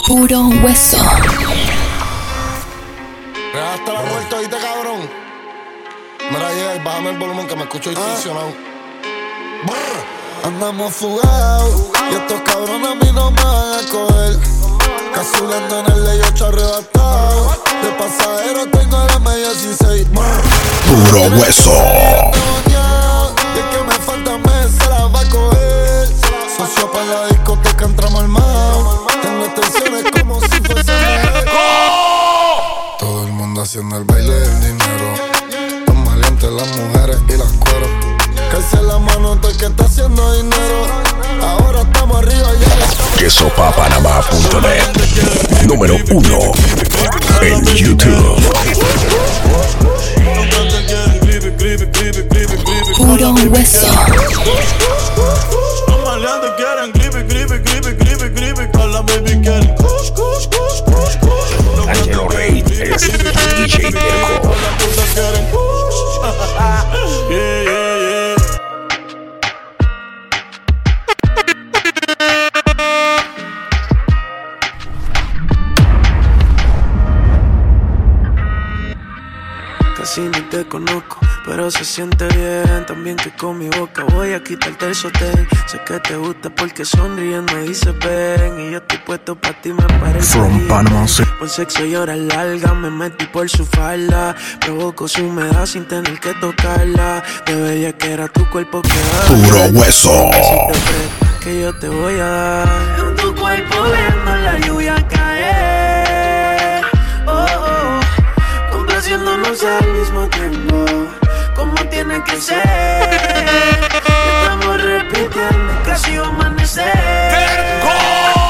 Puro hueso. Hasta la vuelta, ¿oíste, cabrón? Mira, llega y bájame el volumen que me escucho distorsionado. Andamos fugados y estos cabrones a mí no me van a coger. Cazuleando en el ley 8 arrebatado. De pasajero tengo la media 16. Puro hueso. Y el que me falta mes se la va a coger. Socio para la discoteca entramos al mar. Tengo extensiones como si fuese todo el mundo haciendo el baile del dinero. Tan valientes las mujeres y las cueros. Calce la mano todo el que está haciendo dinero. Ahora estamos arriba y ya estamos. Quesopapanama.net. Número 1 en YouTube. Puro hueso. Angelo Rey es DJ Terco. Casi ni te conozco, pero se siente bien. También que con mi boca voy a quitarte el sostén. Sé que te gusta porque sonriendo dices ven. Y yo estoy puesto pa' ti, me parece From bien. Panama City. Por sexo y horas largas me metí por su falda. Provoco su humedad sin tener que tocarla. De bella que era tu cuerpo que da. Puro hueso. Que yo te voy a dar. En tu cuerpo viendo la lluvia caer. Oh, oh. Complaciéndonos al mismo tiempo, como tiene que ser. Estamos repitiendo, casi va a amanecer. Oh,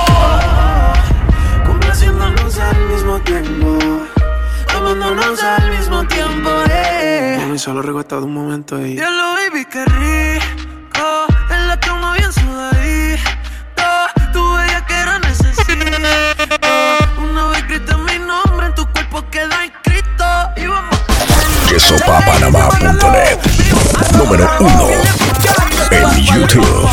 oh. Complaciéndonos al mismo tiempo, amándonos al mismo tiempo. Mami, solo recuerdo un momento ahí. Diablo, baby, qué rico. En la cama bien sudadito. Tu bella que era necesito. Una vez grita mi nombre en tu cuerpo queda inscrito. Y vamos a Quesopapanama.net. Número 1 en YouTube.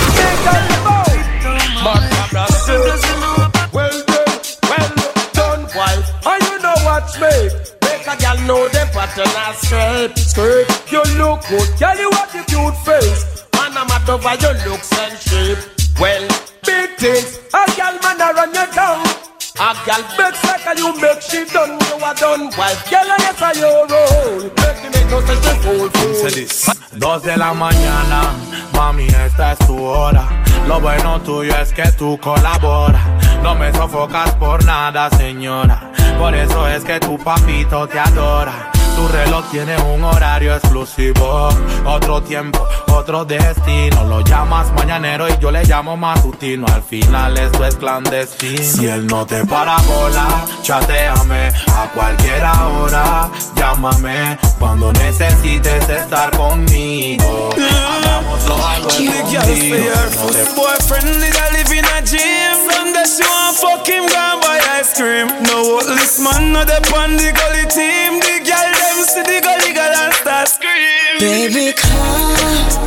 Well done, wife. And you know what's me? Make a girl know the pattern and skirt. You look good, girl, you have the cute face. Man, I'm mad over your looks and shape. Well, big things, a girl man a run you down. A girl begs like you make she done, you are done. Wife, girl, I yes I your role. Make me make no such a fool. 2 de la mañana, mami, esta es tu hora. Lo bueno tuyo es que tú colaboras. No me sofocas por nada, señora. Por eso es que tu papito te adora. Tu reloj tiene un horario exclusivo. Otro tiempo, otro destino. Lo llamas mañanero y yo le llamo matutino. Al final esto es clandestino. Si él no te para bola, chatéame a cualquier hora. Llámame cuando necesites estar conmigo. Hagámoslo algo escondido. boyfriend is a live in a gym. From the show and fuck him gone buy ice cream. No this man not up on the gully team. The girl them see the gully girl and start scream. Baby come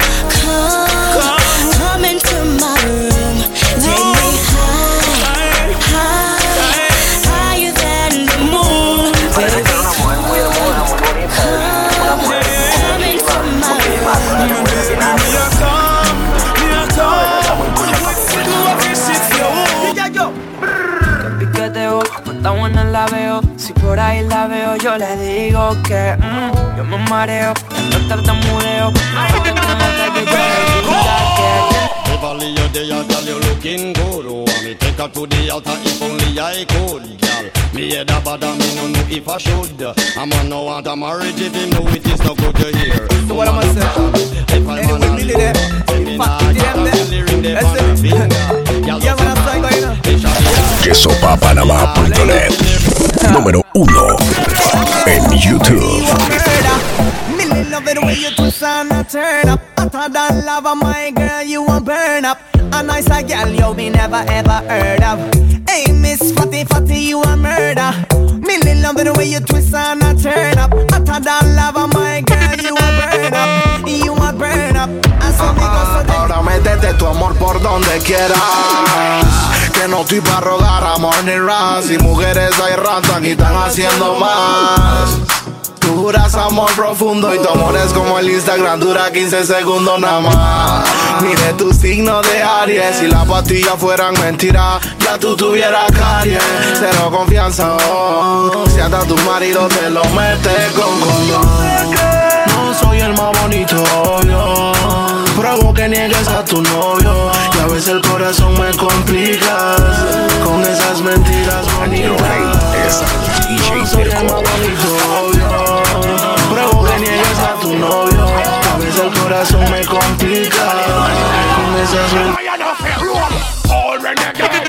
into my room. Take me higher than the moon. Baby come into my room. Está buena la veo, si por ahí la veo yo le digo que yo me mareo, no tartamudeo. Beverly, you're there, girl, you looking good. Oh, me take her to the altar if only I could, girl. Me head a bother, me no know if I should. A man no want a marriage if him know it is no good to hear. So what am I saying? Anyway, me did it. Fuck them. Yeah, man, I'm saying, you know. Quesopapanama.net. Número 1 en YouTube. Me love it when you twist and I turn up. Hotter than lava, my girl, you won't burn up. A nicer girl you me never ever heard of. Hey, Miss Fatty Fatty, you a murder. Me love it when you twist and I turn up. Hotter than lava, my girl, you a burn up. You a burn up. Ahora métete tu amor por donde quieras. Que no estoy para rogar amor ni ras. Y mujeres hay ratas y están haciendo más. Tú juras amor profundo y tu amor es como el Instagram, dura 15 segundos nada más. Mire tu signo de Aries, si las pastillas fueran mentiras, ya tú tuvieras caries. Cero confianza, oh. Si hasta tu marido te lo mete con condón. No soy el más bonito, obvio. Pruebo que niegues a tu novio. Y a veces el corazón me complicas con esas mentiras bonitas. No soy el más bonito, obvio. Pruebo que niegues a tu novio. A veces el corazón me complica con esas mentiras. All renegade,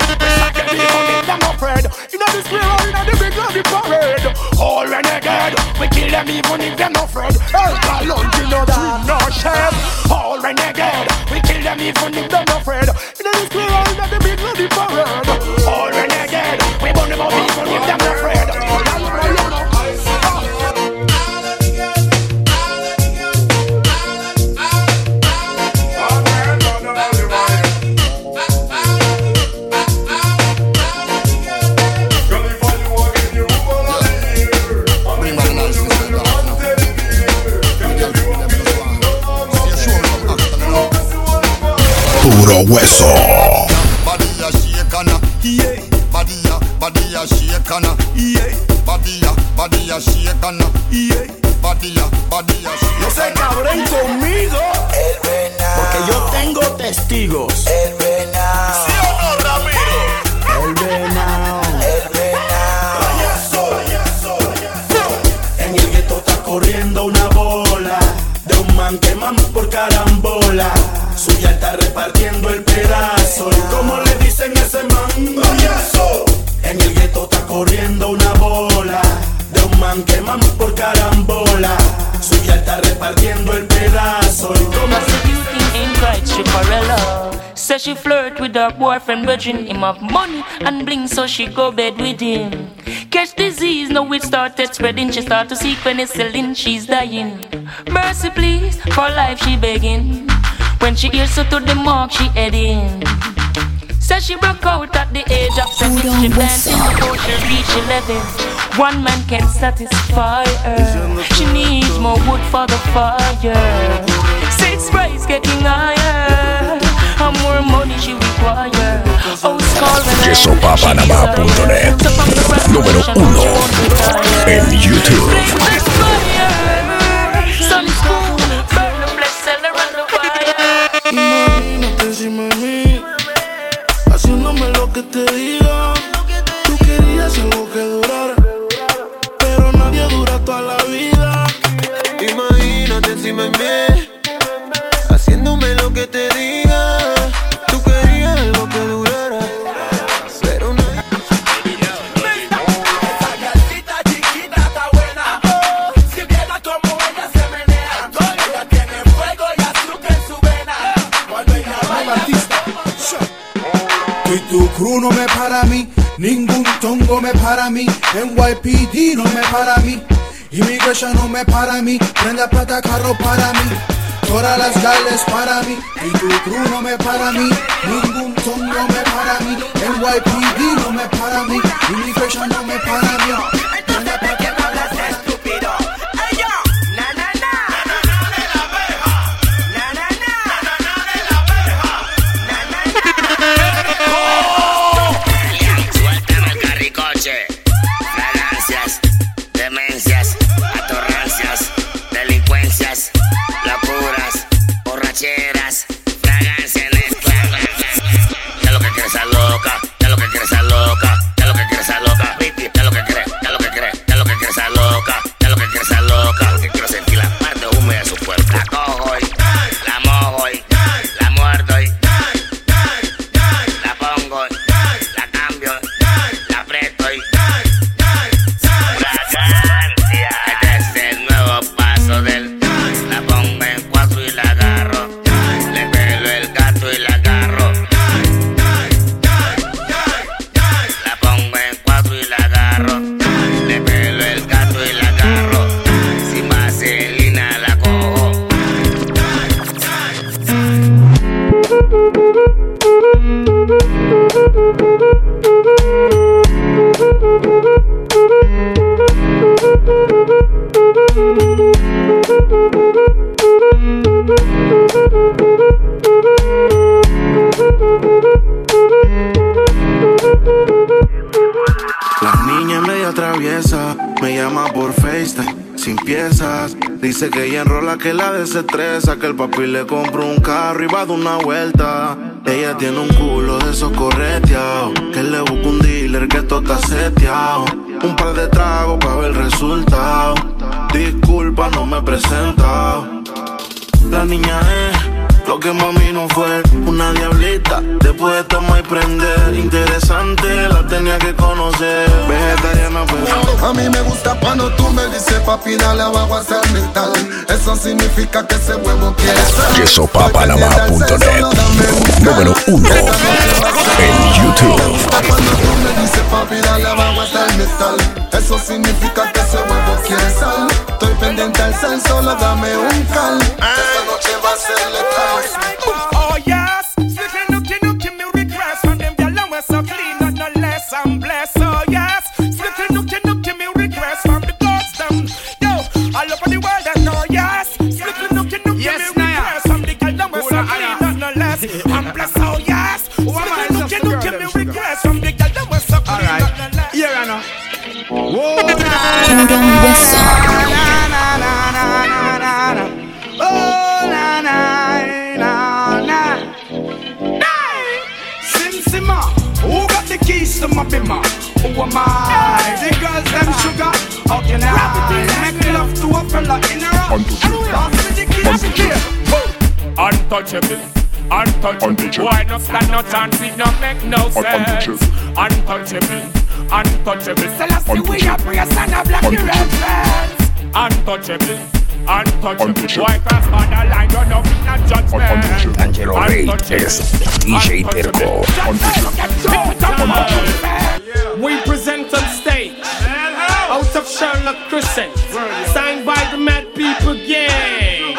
we kill them even if they're not afraid. El calor you know that no shame. All renegade, we kill them even if they're not afraid. In the square in the big bloody parade. All renegade, we burn them up even if they're not afraid. Puro hueso. Badilla shakana, yeah. Badilla shakana, yeah. Badilla shakana, yeah. Badilla shakana. No se cabren conmigo, El venado, porque yo tengo testigos. el venado, ¿Sí o no, Ramiro? el venado. En el gueto está corriendo una bola de un man que mama por carambola. Suya está repartiendo el pedazo. ¿Y cómo le dicen a ese man? ¡Payaso! En el gueto está corriendo una bola de un man que mama por carambola. Suya está repartiendo el pedazo. ¿Y cómo ain't right, Chiparella. Says she flirt with her boyfriend, virgin him of money and bling, so she go bed with him. Catch disease, now it started spreading. She start to seek penicillin, she's dying. Mercy please, for life she begging. When she hears her to the mark, she heading. Says she broke out at the age of 7. She planted before she reached 11. One man can't satisfy her. She needs more wood for the fire. 6 price getting higher. And more money she require. Quesopapanama.net. Número 1 en YouTube. Imagínate encima de mí, haciéndome lo que te diga. Tú querías algo que durara, pero nadie dura toda la vida. Imagínate encima de mí, haciéndome lo que te diga. Tú querías algo que durara, pero nadie. Esa galcita chiquita está buena. Si viera como ella se menea, ella tiene fuego y azúcar en su vena. Cuando ella baila, Y tu crew no me para a mí, ningún tongo me para a mí, NYPD no me para a mí, Immigration no me para a mí, prenda plata carro para mí, todas las gales para mí, y tu crew no me para a mí, ningún tongo me para a mí, NYPD no me para a mí, Immigration no me para a mí. Fragancias, demencias, atorrancias, delincuencias, locuras, borracheras, fragancia en esclava. Ya lo que quieres esa loca, ya lo que quieres esa loca, ya lo que quieres esa loca, ya lo que quieres, ya lo que llama por FaceTime, sin piezas. Dice que ella enrola, que la desestresa, que el papi le compró un carro y va de una vuelta. Ella tiene un culo de esos correteados, que le busca un dealer que todo está seteado. Un par de tragos para ver el resultado. Disculpa, no me he presentado. La niña es lo que mami no fue, una diablita. Después de tomar y prender, interesante, la tenía que conocer. Vegetariana pero a mí me gusta cuando tú me dices papi dale abajo hasta el metal. Eso significa que ese huevo quiere sal. QuesoPaPanamá.net Número 1 en YouTube. Cuando tú me dices papi dale abajo hasta el metal, eso significa que ese huevo quiere sal. Estoy pendiente al sal, solo dame un cal. Esta noche va a ser letal. Oh yes, slipping nookie, me request from them gyal and we so clean, not no less I'm blessed. Oh yes, slipping nookie, me request from the gods them. Yo, all over the world and oh yes, slipping nookie, me request from the gyal and we so clean, not no less I'm blessed. Oh yes, slipping nookie, me request from the gyal and we so clean, not no less. Yeah, I know. Puro hueso. Oh, na na na na. Sim Simma, who got the keys to my bimmer? Who am I? The girls them sugar. How can I make love to a fella in a rock? Untouchable, untouchable. Why not stand no chance? It don't make no sense. Untouchable, untouchable. Selassie we are praise and a black the red fence. Untouchable, untouchable. Why cross borderline? You're not in a judgment. Angelo Reyes, DJ Terco. We present on stage out of Sherlock Crescent, signed by the Mad People Gang.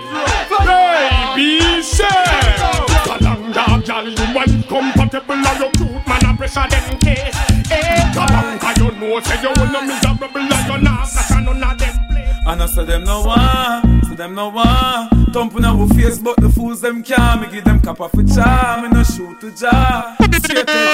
Baby, sir. Kalanga, girl, you well compatible. And you cute man, I pressure them case. Kalanga, you know, say you wanna miserable. And you not that none of them play. And I say them no one, say them no one. Thumping our face, but the fools them can't. Me give them cap off a charm, me no shoot to jar. Straight to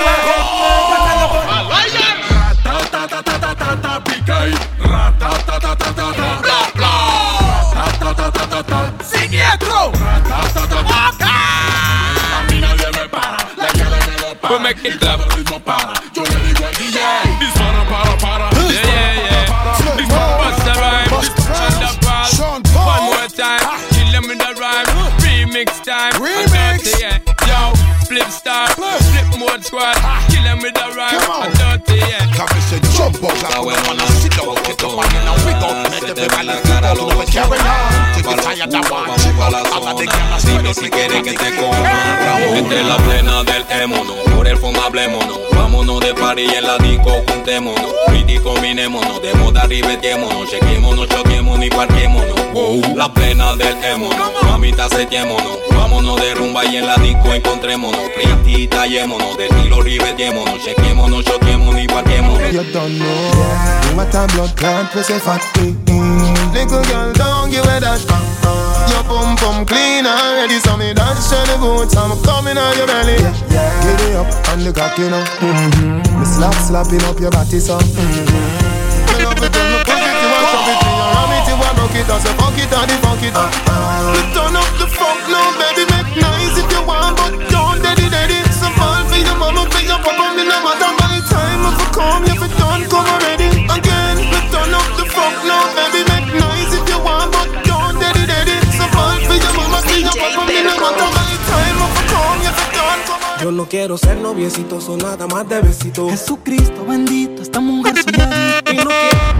Ratatatatata picay, ratatatatata bla bla, ratatatatata siniestro, ratatatatata. A mí nadie me para, la cara me lo para. We make it clap. El ritmo para, yo le digo al DJ, dispara para. This bust the rhyme, this the ball. One more time, kill them with the rhyme. Remix time, dirty, yeah. Yo, flip star, flip mode squad. Kill them with the rhyme, dirty, yeah. Come and say jump up, like we wanna sit down, get up and now we gon' make everybody feel all the way carry on. Take it tired that one, all of the ganas dime si quieren que te coman. Entre la plena del émono, por el fumablémonos. Vámonos de party en la disco, juntémonos. Pretty combinémonos, de moda ribetémonos. Chequémonos, choquémonos y parquémonos. La plena del émono, mamita setémonos. Vámonos de rumba y en la disco encontrémonos. Pretty tallémonos, de estilo ribetémonos. Chequémonos, choquémonos y parquémonos. You don't know what a blood clot we say fat. Little girl, don't give it that. Your pum pum clean already, so me dance to the boots. I'm coming on your belly. Get it up and the cock, you know. Me slapping up your body, so. Me love it when me push it, you want chop it, you ram it, you want rock it, I say fuck it and the funk it. We turn up the funk now, baby, make nice if you want, but don't daddy. Some fall for your mama, for your papa, me no matter by the time if you come, if you don't come already. Again, we turn up the funk now, baby, make nice if you want, but don't daddy. Some fall for your mama, for your papa, me no matter by the time if you come, if you don't come already. Yo no quiero ser noviecito, son nada más de besito. Jesucristo bendito, esta mujer soñadita. Y no quiero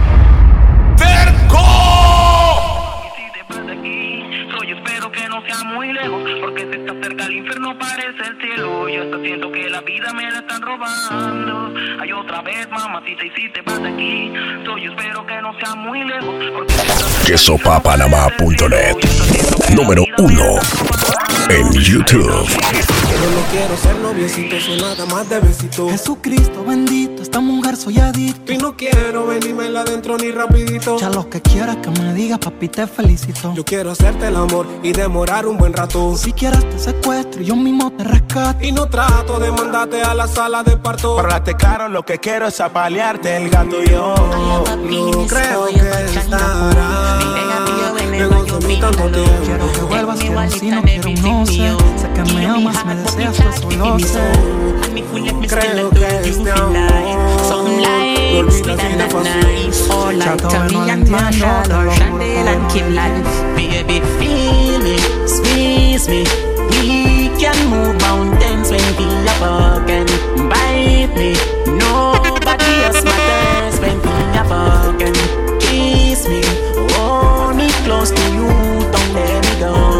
espero que no sea muy lejos, porque se está cerca el infierno, parece el cielo. Yo hasta siento que la vida me la están robando. Ay, otra vez, mamacita, y si te vas de aquí, yo espero que no sea muy lejos, porque QuesoPaPanamá.net Número 1. en YouTube. Yo no quiero ser noviecito, soy nada más de besito. Jesucristo bendito, esta mujer soy adicto. Y no quiero venirme adentro ni rapidito. Ya lo que quieras que me digas, papi, te felicito. Yo quiero hacerte el amor y demorar un buen rato. Si quieres te secuestro y yo mismo te rescato. Y no trato de mandarte a la sala de parto. Para darte caro lo que quiero es apalearte el gato y yo. No creo que estará. Luego de mí tanto tiempo. Quiero que vuelvas, quiero un sí, no quiero un no sé. Sé que me amas, me deseas, pues solo sé. Creo que este amor lo olvidas y te fácil. Chato, no lo entiendo, te lo juro. Baby, feel me, squeeze me. We can move mountains when we are broken. Bite me, nobody else matters when we are broken. Kiss me, hold me close to you, don't let me go.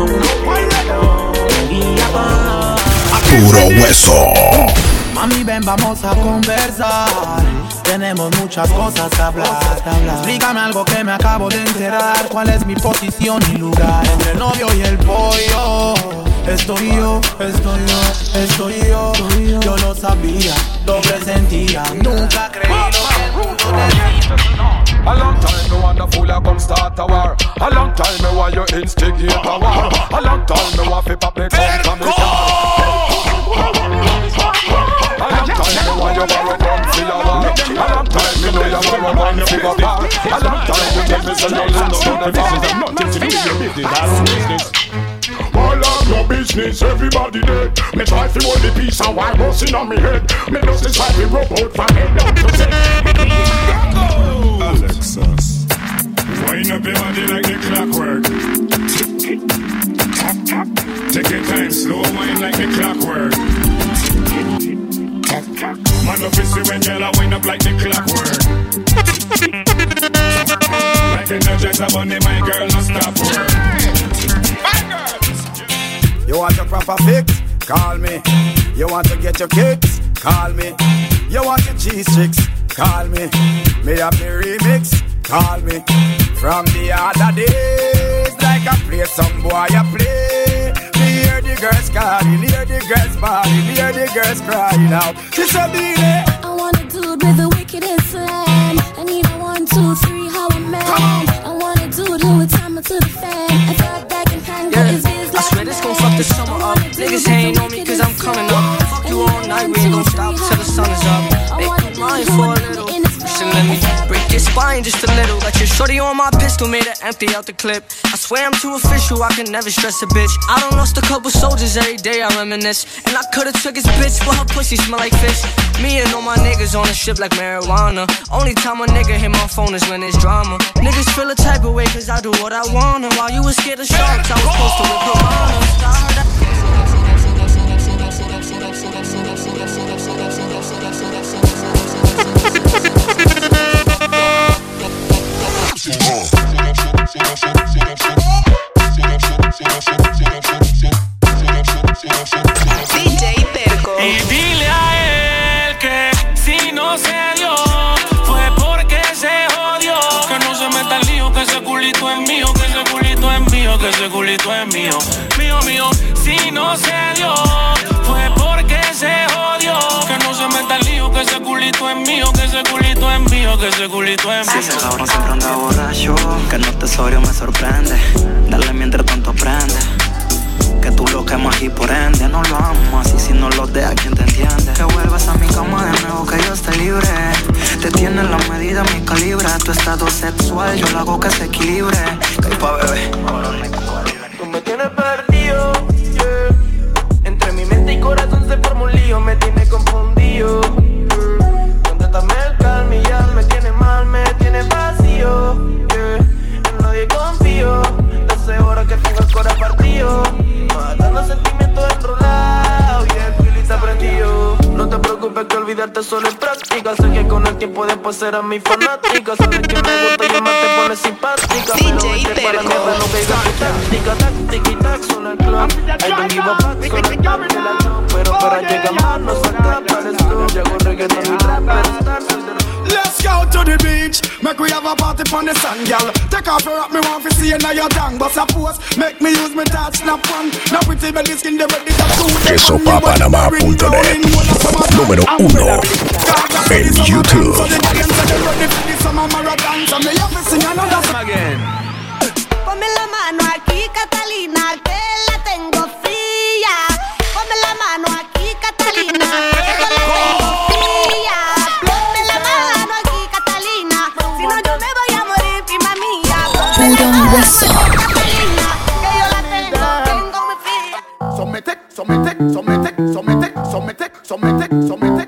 We are broken. Puro hueso. Mami, ven, vamos a conversar. Tenemos muchas cosas que hablar. Explícame algo que me acabo de enterar. ¿Cuál es mi posición y lugar? Entre el novio y el pollo. Estoy yo. Yo lo sabía, lo presentía. Nunca creí lo que el mundo decía. A long time me want a fool a come start a war. A long time me want you instigate a war. A long time me want fi pop me gun from me car. A long time me want you borrow gun for your war. A long time me know you borrow gun for your war. A long time you tell me say you live on the farm. Nothing to do with your business, that's business. All of your business, everybody dead. Me try to hold the peace and why busting on me head. Me just decide to rub out from head down to set. Alexis, wind up your body like the clockwork. Take your time, slow wind like the clockwork. Man up is when y'all wind up like the clockwork. Like a Energizer bunny, my girl, no stop work. My girl. You want your proper fix? Call me. You want to get your kicks? Call me. You want your cheese chicks? Call me. Me have the remix? Call me. From the other days, like I play some boy I play. Me hear the girls calling, hear the girls bawling, hear the girls crying out. It's a beat. I want a dude with the wickedest slam. I need a 1, 2, 3, how a man. I want a dude who would time it to the fan. I thought back in time, but it's his I swear this gon' fuck the summer up. Niggas hating on me cause I'm coming up. Fuck you all night, we ain't gon' stop till the sun is up. Make me mine for a little. You should let me break your spine just a little. Got your shorty on my pistol, made it empty out the clip. I swear I'm too official, I can never stress a bitch. I done lost a couple soldiers every day, I reminisce. And I could've took his bitch, but her pussy smell like fish. Me and all my niggas on the ship like marijuana. Only time a nigga hit my phone is when there's drama. Niggas feel a type of way cause I do what I wanna. While you was scared of sharks, I was posted with piranhas. DJ Terco. Y dile a él que si no se dio fue porque se jodió. Que no se meta el lío, que ese culito es mío, que ese culito es mío, que ese culito es mío. Mío, mío, si no se dio fue porque se jodió. Que no se meta el lío, que ese culito es mío, que ese culito es mío, que ese culito es mío. Si ese cabrón siempre anda borracho, que no tesorio me sorprende. Dale mientras tanto aprende. Que tú lo quemas y por ende no lo amas. Y si no lo dejas, ¿quién te entiende? Que vuelvas a mi cama de nuevo, que yo esté libre. Te tiene la medida, mi calibre. Tu estado sexual, yo lo hago que se equilibre. Que hay pa' bebé. Tú me tienes perdido, yeah. Entre mi mente y corazón se forma un lío. Me tiene confundido, Contrátame el calma y ya me tiene mal, me tiene vacío, yeah. En nadie confío. 12 horas que tengo el corazón partido. Matando sentimientos enrolados y el pilita prendido. No te preocupes que olvidarte solo es práctica. Sé que con el tiempo después serás mi fanática. Sabes que me gusta y más te pones simpática. DJ Pero vete para la mierda, no caigas tu táctica. Táctica y tac, suena el club. I don't give a fuck, solo el club de la club. Pero para llegar más no saca para el club. Llego reggaeton y rap, pero estar soy de los... Let's go, out to the beach. Make we have a party on the sun, girl. Take off your rock, me want to see you now your tongue. But suppose, make me use my touch, snap one. Now pretty belly skin, the ready to do. QuesoPaPanamá.net. Número 1 en YouTube. Ponme la mano aquí, Catalina, que la tengo fría. Ponme la mano aquí, Catalina, que yo la tengo fría. Ponme la mano aquí, Catalina, si no yo me voy a morir, prima mía. Puro hueso. Catalina, que yo la tengo muy fría. Somete, somete, somete, somete, somete, somete, somete.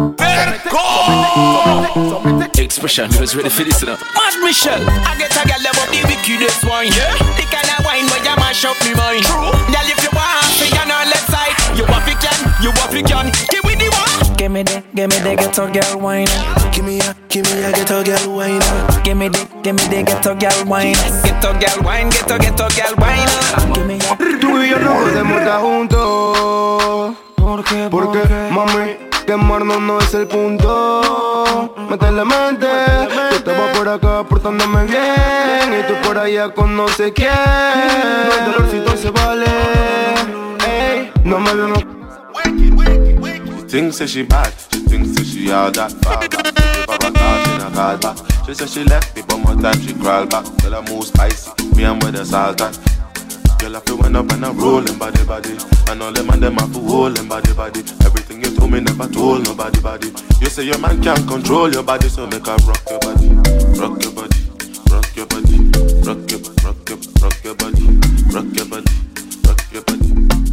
Expression, you was ready for this now. Mad Michelle, I get a girl about the wickedest one, yeah. The kind of wine where you mash up me mind. True. Girl, if you want, say you're on left side. You want it can. Give me the one. Give me the ghetto girl wine. Give me a ghetto girl wine. Give me the ghetto girl wine. Ghetto girl wine, ghetto girl wine. Give me a. Tú y yo no podemos estar juntos. ¿Por qué? Porque, mami, quemarnos no es el punto. Métele mente. Yo te voy por acá portándome bien. Y tú por allá con no sé quién. No hay dolorcito se vale. Ey, no me veo. She thinks that she bad. She thinks that she all that far back. If I got her, she not call back. She said she left me, but more time she crawl back. Tell her move spicy, me and with the salt and. Girl, I feel when up and I'm rolling body. And all them and them have to hold them body. Everything you told me never told nobody. You say your man can't control your body, so make her rock your body. Rock your body, rock your body, rock your body, rock your body, rock your body, rock your body.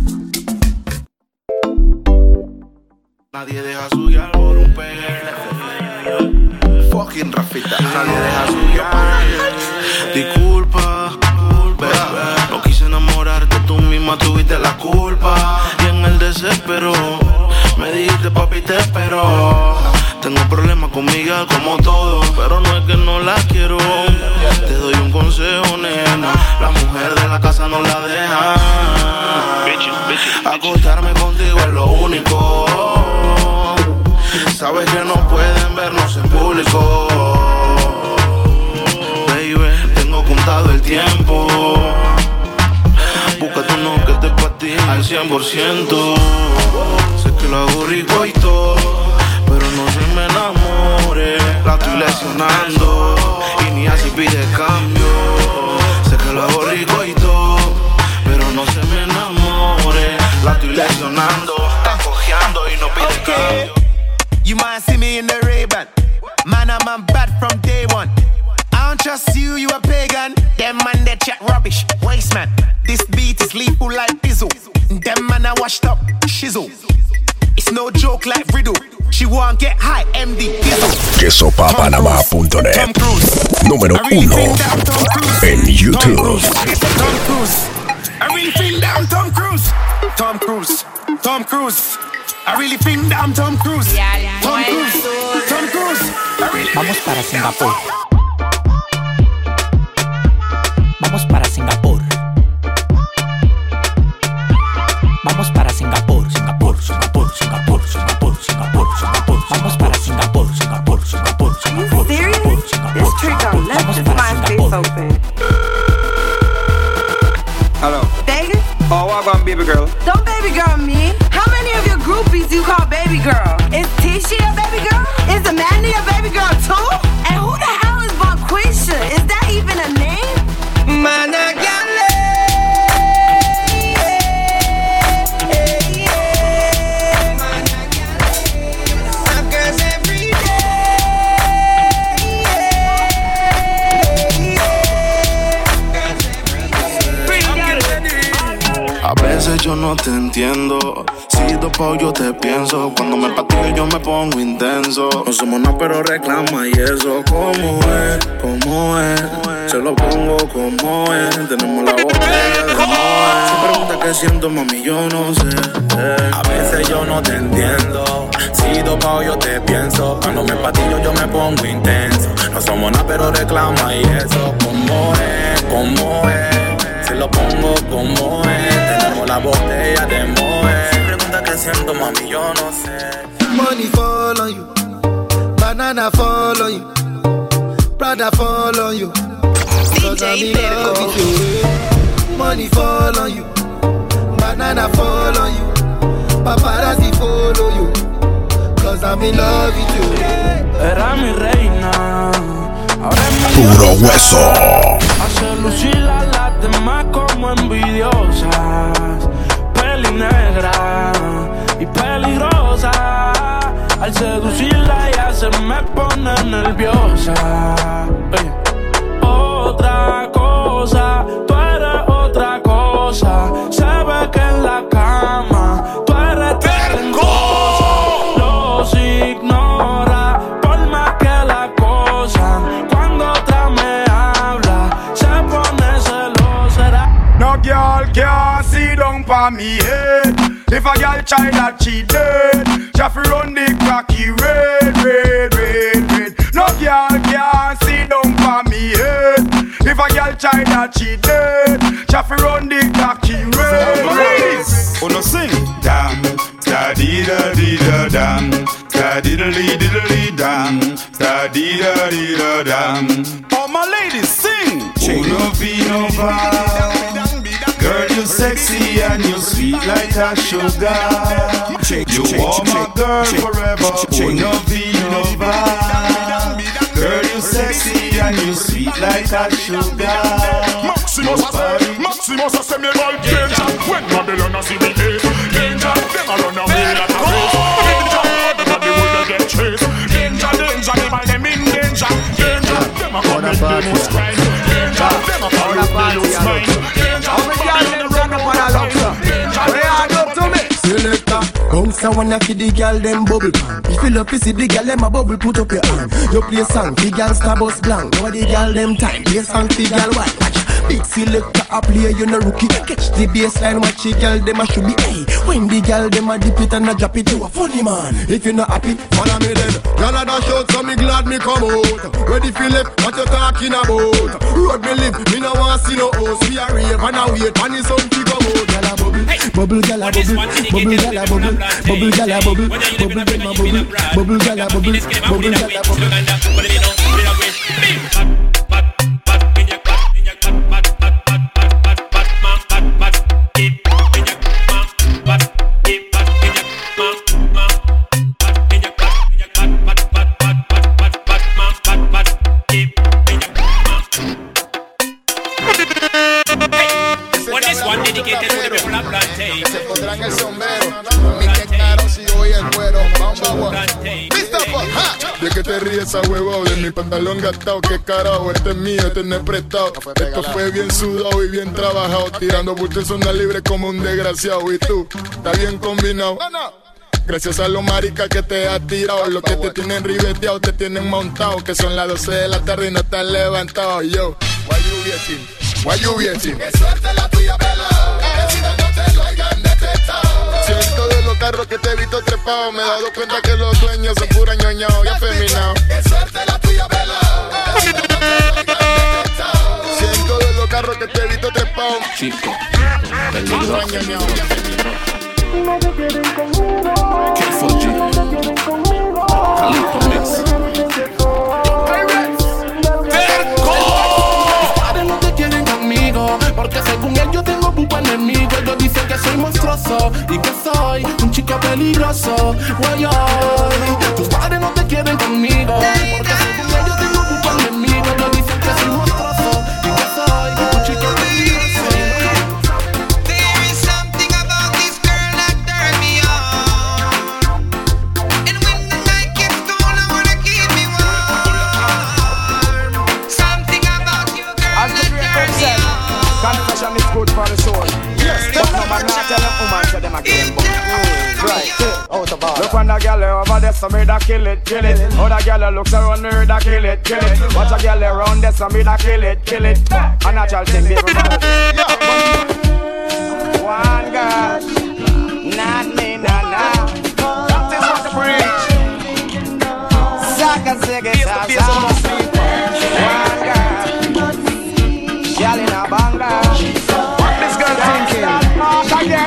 Nadie deja su guiar por un perro. Fucking Rafita. Nadie deja su guiar. Disculpa. No quise enamorarte, tú misma tuviste la culpa. Y en el desespero me dijiste papi te espero. Tengo problemas con Miguel como todo, pero no es que no la quiero. Te doy un consejo, nena, la mujer de la casa no la deja. Acostarme contigo es lo único. Sabes que no pueden vernos en público. Baby, tengo contado el tiempo. Búscate uno que te pa' ti al 100%. Sé que lo hago rico y todo, pero no se me enamore. La estoy lesionando y ni así pide cambio. Sé que lo hago rico y todo, pero no se me enamore. La estoy lesionando, está cojeando y no pide cambio. You might see me in the Ray-Ban. Man, I'm bad from day one. I don't trust you, you a pagan. Them man, they chat rubbish, waste man. This beat is lethal like Bizzle. Them man, I washed up, shizzle. It's no joke like Riddle. She won't get high, MD Dizzle. QuesoPaPanamá.net. Número 1 en YouTube. Tom Cruise. I really think that I'm Tom Cruise. Tom Cruise. I really think that I'm Tom Cruise. Tom Cruise. Vamos para Singapur. Vamos para Singapur. Vamos para Singapur. Vamos para Singapur. Serious? This trick don't let this mind stay open. Hello. Vegas? Oh, welcome, baby girl. Don't baby girl me. How many of your groupies you call baby girl? Is Tisha a baby girl? Is Amanda a baby girl too? And who the hell is Bonquisha? Is that even a name? Managale. A veces yo no te entiendo. Si dopo yo te pienso. Cuando me patillo yo me pongo intenso. No somos nada pero reclama y eso. ¿Cómo es? Se lo pongo como es. Tenemos la botella de Moe. Si pregunta qué siento mami yo no sé. A veces yo no te entiendo. Si dopo yo te pienso. Cuando me patillo yo me pongo intenso. No somos nada pero reclama y eso. ¿Cómo es? Se lo pongo como es. Tenemos la botella de Moe. Si pregunta qué siento, mami, yo no sé. Money fall on you, banana fall on you. Prada fall on you. Cause I'm in love with you. Money fall on you. Banana fall on you. Paparazzi follow you. Cause I'm in love with you. Era mi reina, ahora es mi Puro hueso. Hace lucir a las demás como envidiosas. Peli negra y peligrosa. Al seducirla ya se me pone nerviosa. Otra cosa, tú eres otra cosa. Se ve que en la cama tú eres talentosa. Los ignora por más que la cosa. Cuando otra me habla se pone celosa. No girl can't sit down for me head. If a girl try that she dead, she have to run the cocky red. No girl can't sit down for me head. If a girl try that she dead, she have to run the cocky red. Oh no sing. Dam, da dee da dee da dam, da dee da dee dee dam, da dee da dee da dam. All my ladies sing. Uno vino va. Girl, you sexy and you sweet like a sugar. You are my girl forever. Uno vino va. Girl, you sexy and you sweet like a sugar. Maximus, I say me all danger. When Babylon see me hate, danger. Them a run away like a race. Danger, everybody will get chased. Danger, danger, them all them in danger. Danger, them a come and they must crime. Danger, them a come and they lose mind. Danger, Selector, bounce a wanna feed the girl them bubble pan. If you love to see the girl them a bubble, put up your hand. You play song, the girl star bus blank. Now the girl them time, play song, the girl white. Watch, big selector a play, you no rookie. Catch the baseline, watch the girl them a should be. Hey, when the girl them a dip it and a drop it, you a funny man. If you not happy, follow me then. Girl a dash out, so me glad me come out. Ready Philip, what you talking about? Road me live, me no want see no house. We a rave and a wait, and it's something come out. Girl a bubble, bubble, girl a bubble. Bubble gala bubble, bubble gala bubble, bubble gala bubble, bubble gala bubble, bubble gala bubble. Se pondrán el sombrero, mi que caro si hoy el cuero. ¿De qué te ríes a huevo? De mi pantalón gastado, qué carajo, este es mío, este no es prestado. Esto fue bien sudado y bien trabajado, tirando por zona libre como un desgraciado. Y tú, está bien combinado. Gracias a los maricas que te has tirado, los que te tienen ribeteado, te tienen montado, que son las 12 de la tarde y no están levantados. Yo, why you waiting? Why you waiting? Que suerte la tuya, pelado, que si no te lo hayan detectado. Siento de los carros que te he visto trepado, me he dado cuenta que los dueños son pura ñoñao y afeminados. Que suerte la tuya, pelado, que si no te lo hayan detectado. Siento de los carros que te he visto trepado, chico, peligro. K4G, Calippo Mix. porque según él yo tengo pupa enemigo. Ellos dicen que soy monstruoso y que soy un chico peligroso. Guay, tus padres no te quieren conmigo, porque según él yo tengo pupa enemigo. Ellos dicen que soy monstruoso y que soy un chico peligroso. There is something about this girl that turns me on, and when the night gets cold I wanna keep me warm. Something about you, girl, that turns me on. Confession is good for the soul. Yes, but no man not tell a woman so them a game. Right, out of all. Look on the girl over there, so me da kill it, kill it. Other girl looks around me, da kill it, kill it. Watch a girl around there, so me da kill it, kill it. A natural thing, baby. One girl, not me, nah. That is what the preach. Saka, saka, saka. One girl, girl in a banger. What this girl thinking? Again.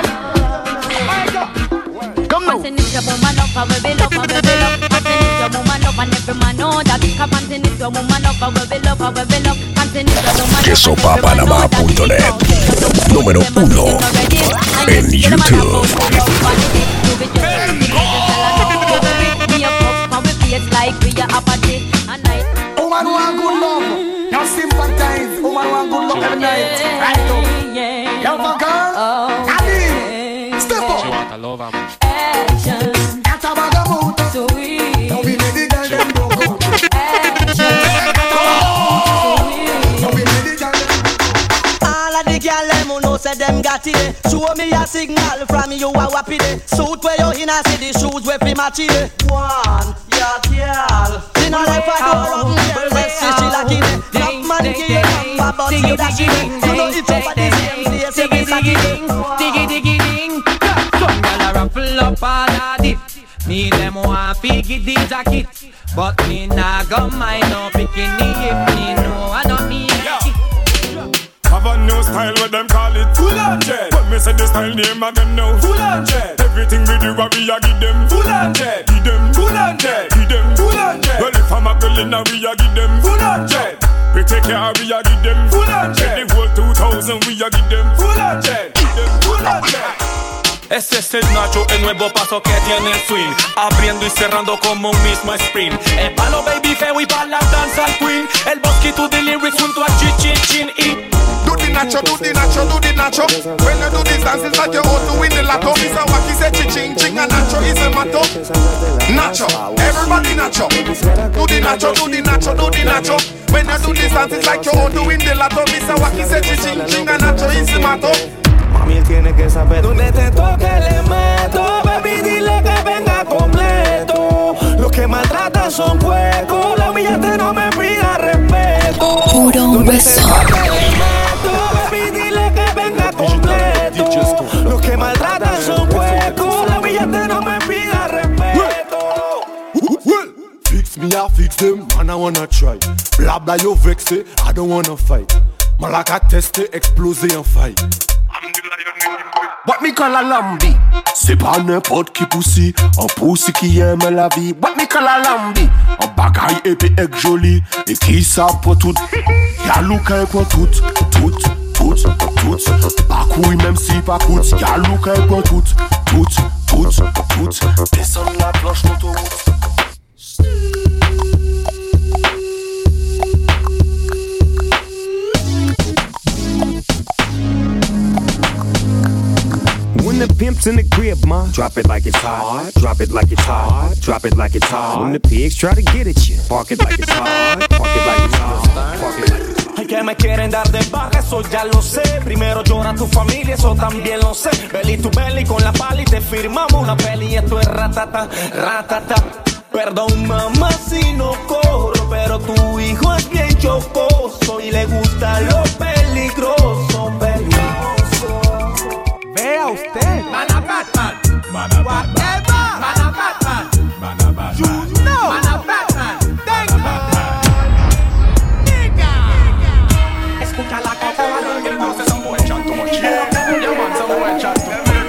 Come now. Woman up, and every man know that. Come on, Quesopapanamá.net. Número 1 en YouTube. Woman want good love. Now sympathize. Woman want good love every night. Right now. Yo, my girl. Ali. Step up. She want a love and Action. That's a bag of mood. So we. Don't be the girl them don't go. All of the girl them who know say them got it. Show me a signal from you a wappy day. Suit where you in a see the shoes where fi match it. One, yeah, girl. She no like for door up here. Let's see she like it. Black man give you number, but you dash it. You know it's up at the same place every Saturday. Diggy diggy ding. Some gyal a ruffle up all of it. Me them want fi get the jacket, but me nah go mind no bikini if me know I don't need it. Have a new style where them call it full on jet. When me say the style name again now full on jet. Everything we do we a give them full on jet. Give them full on jet. Give them full on jet. Well if I'm a girl in a we a give them full on jet. We take care we a give them full on jet. The whole 2000 we a give them full on jet. Give them full on jet. Ese es el Nacho, el nuevo paso que tiene el swing, abriendo y cerrando como un mismo sprint. El palo baby feo y pa' la danza queen. El bosque to the lyrics junto a Chichin y do the nacho, do the nacho, do the nacho. When you do this dance, it's like you're out to win the lotto. Mr. Wacky said ching ching and nacho is a motto. Nacho, everybody nacho. Do the nacho, do the nacho, do the nacho. When you do this dance, it's like you're out to win the lotto. Mr. Wacky said ching ching and nacho is a motto. Mami, él tiene que saber donde te toque le meto. Baby, dile que venga completo. Los que maltratan son puercos. La humillante no me pida respeto. Puro hueso. Baby, dile que venga completo. Los que maltratan son puercos. La humillante no me pida respeto. Fix me, I fix them, man, I wanna try. Blah blah, you vex it, I don't wanna fight. Malaka teste, explose en fight. What me call a lambi? C'est pas n'importe qui poussi, un poussi qui aime la vie. What me call a lambi? Un bagaille épais et joli, et qui ça pour tout. Y'a louka pour tout, tout, tout, tout. Pas couille même si pas coûte. Y'a louka pour tout, tout, tout, tout. Descends la planche d'autoroute. When the pimp's in the crib, ma, drop it like it's hot. Drop it like it's hot. Drop it like it's hot. When the pigs try to get at you, park it like it's hot. Park it like it's hot. Park it like it's hot. Ay, que me quieren dar de baja, eso ya lo sé. Primero llora tu familia, eso también lo sé. Belly to belly con la pala y te firmamos una peli. Esto es ratata, ratata. Perdón mamá si no corro, pero tu hijo es bien chocoso y le gusta lo peligroso, peligroso. Vea usted. Man a Batman. Man a Whatever. Man a Batman. Man a Batman. You know. Man a Batman. Thank you. Nigga. Escucha la copa. Entonces son buen chat, too much. Yeah, man, some buen chat.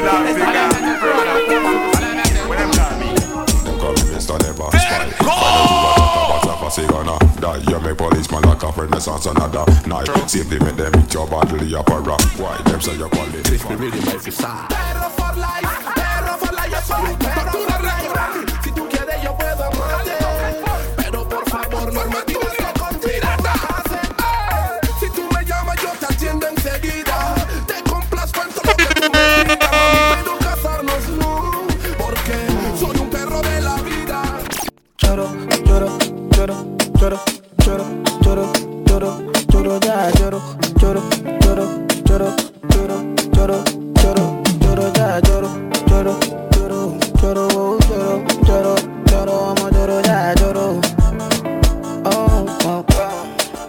When them call me, them call me Mr. Never Spy. Say gonna die, you make policeman like a renaissance another night. Safely make them hit your battle, up a rap. Why them say you quality? If me really make it sad. Perro for life, yo soy un perro for life. Si tú quieres yo puedo amarte, pero por favor no me digas que con pirata. Si tú me llamas yo te atiendo enseguida. Te complazco en todo lo que tú me digas. Mami, pero casarnos no, porque soy un perro de la vida. Lloro, lloro. Lloro, lloro, lloro, lloro, lloro, lloro, ya lloro, lloro, lloro, lloro, lloro, lloro, lloro, lloro, ya lloro, lloro, lloro, lloro, lloro, lloro, lloro, amo, lloro, ya lloro. Oh, oh, oh.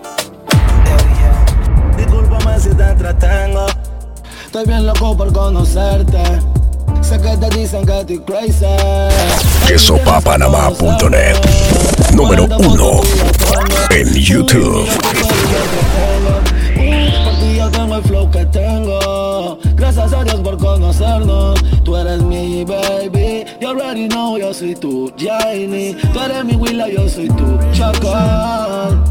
Discúlpame si te entretengo. Estoy bien loco por conocerte. Sé que te dicen que estoy crazy. Quesopapanamá.net. Número 1 en YouTube. Por ti yo tengo el flow que tengo. Gracias a Dios por conocernos. Tú eres mi baby. You already know, yo soy tu Jaini. Tú eres mi Willa, yo soy tu Chacal.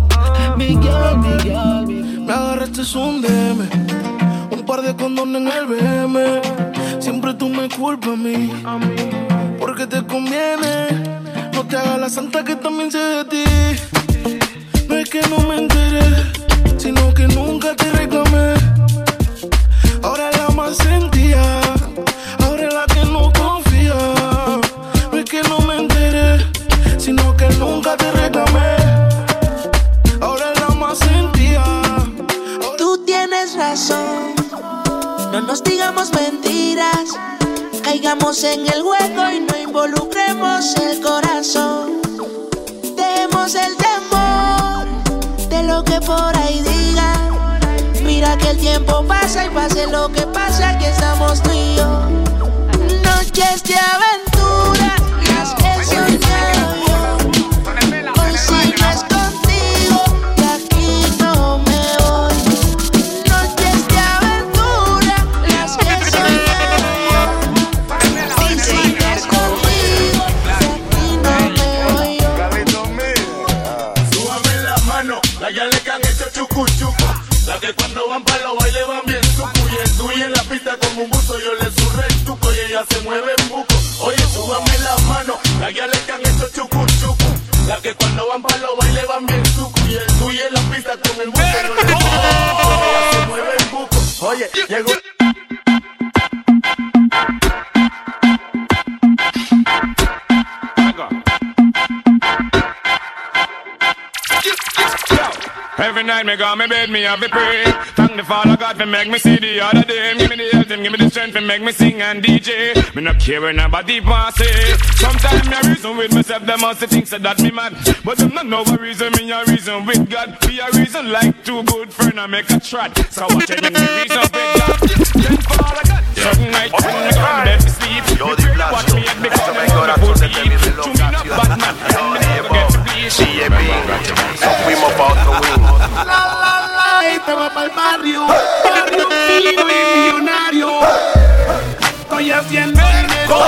Miguel. Me agarraste un DM, un par de condones en el BM. Siempre tú me culpas a mí, porque te conviene. No te hagas la santa que también sé de ti. No es que no me enteré, sino que nunca te reclamé. Ahora es la más sentida, ahora es la que no confía. No es que no me enteré, sino que nunca te reclamé. Ahora es la más sentida. Tú tienes razón, no nos digamos mentiras. Caigamos en el juego y no involucremos el corazón. Dejemos el temor de lo que por ahí digan. Mira que el tiempo pasa y pase lo que pase, aquí estamos tú y yo. Noches de aventura, las he soñado yo. Hoy si no es contigo, de aquí no me voy. Noches de aventura, las he soñado yo. Hoy si no es contigo, de aquí no me voy yo. Súbame la mano, la ya le han hecho chucu chucu. La que cuando van para los bailes van bien sucu. Y el tuyo en la pista como un buzo, yo le surré el tuco y ella se mueve en buco. Oye, súbame la mano, la ya le han hecho chucu chucu. La que cuando van para los bailes van bien sucu. Y el tuyo en la pista con el buzo, yo le surré el tuco y ella se mueve en buco. Oye, llegó. Every night me go, me bed, me have a pray. Thank the Father God for make me see the other day. Give me the health and give me the strength to make me sing and DJ. Me not care when nobody pass it. Sometimes me a reason with myself, them must think so that me mad. But them not know a reason, me a reason with God. Be a reason like two good friends I make a trot. So watch it when me reason with God. Then Father God, certain night when me go to bed to sleep. Me pray to watch me and become a good deep. To me not bad man, and me never get to be. So fuimos pa' otro wing. Y te va pa'l barrio, barrio fino y millonario. Estoy haciendo dinero,